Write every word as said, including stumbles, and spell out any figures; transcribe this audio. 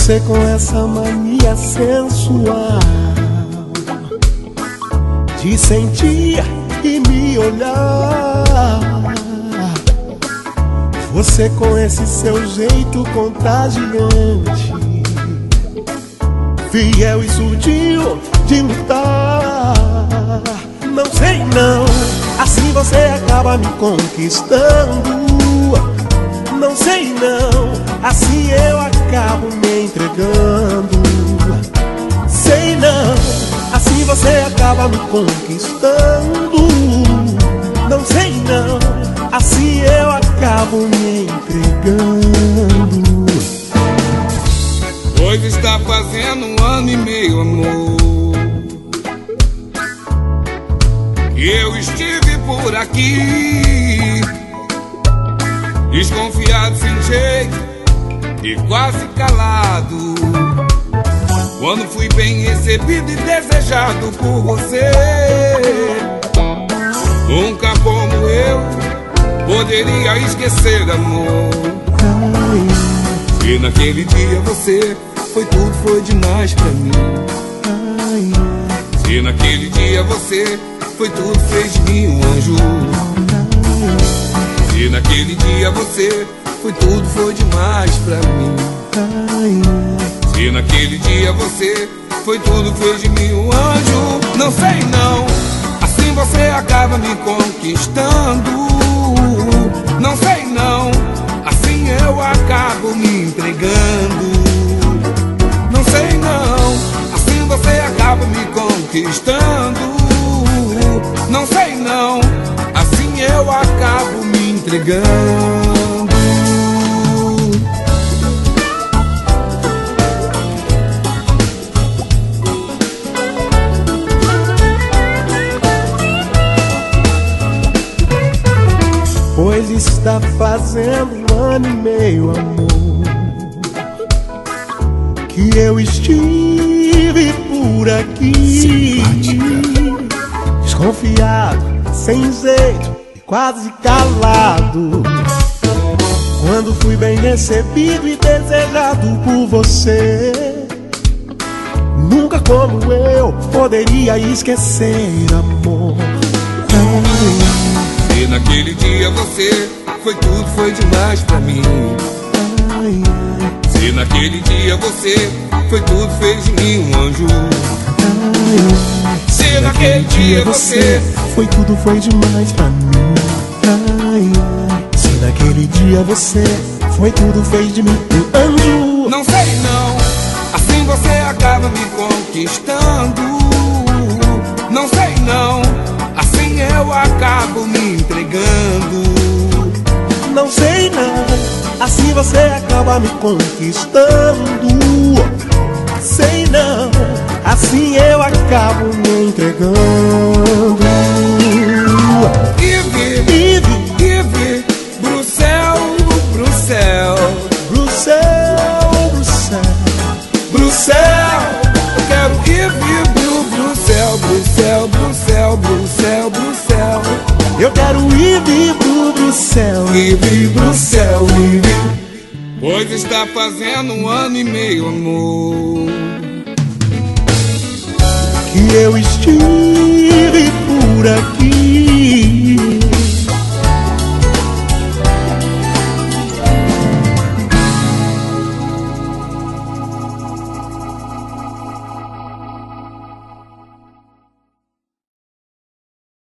Você com essa mania sensual de sentir e me olhar, você com esse seu jeito contagiante, fiel e sutil de lutar. Não sei não, assim você acaba me conquistando. Não sei não, assim eu acabo me entregando. Sei não, assim você acaba me conquistando. Não sei não, assim eu acabo me entregando. Pois está fazendo um ano e meio, amor, que eu estive por aqui, desconfiado, sem jeito e quase calado, quando fui bem recebido e desejado por você. Nunca como eu poderia esquecer, amor. E naquele dia você foi tudo, foi demais pra mim. E naquele dia você foi tudo, fez de mim um anjo. E naquele dia você foi tudo, foi demais pra mim. E naquele dia você foi tudo, fez de mim um anjo. Não sei não, assim você acaba me conquistando. Não sei não, assim eu acabo me entregando. Não sei não, assim você acaba me conquistando. Não sei não, assim eu acabo me entregando. Pois está fazendo um ano e meio, amor, que eu estive por aqui, desconfiado, sem jeito e quase calado, quando fui bem recebido e desejado por você. Nunca como eu poderia esquecer, amor. E naquele dia você foi tudo, foi demais pra mim. Se naquele dia você foi tudo, fez de mim um anjo. Se naquele dia você foi tudo, foi demais pra mim. Se naquele dia você foi tudo, fez de mim um anjo. Não sei não, assim você acaba me conquistando. Não sei não, assim eu acabo me entregando. Não sei não, assim você acaba me conquistando. Sei não, assim eu acabo me entregando. Yves, Yves, Yves, Bruxelles, Bruxelles, Bruxelles, Bruxelles, Bruxelles. Eu quero Yves, Bruxelles, Bruxelles, Bruxelles, Bruxelles, Bruxelles. Eu quero Yves pro Bruxelles, Yves, Bruxelles, Yves. Pois está fazendo um ano e meio, amor, que eu estive por aqui,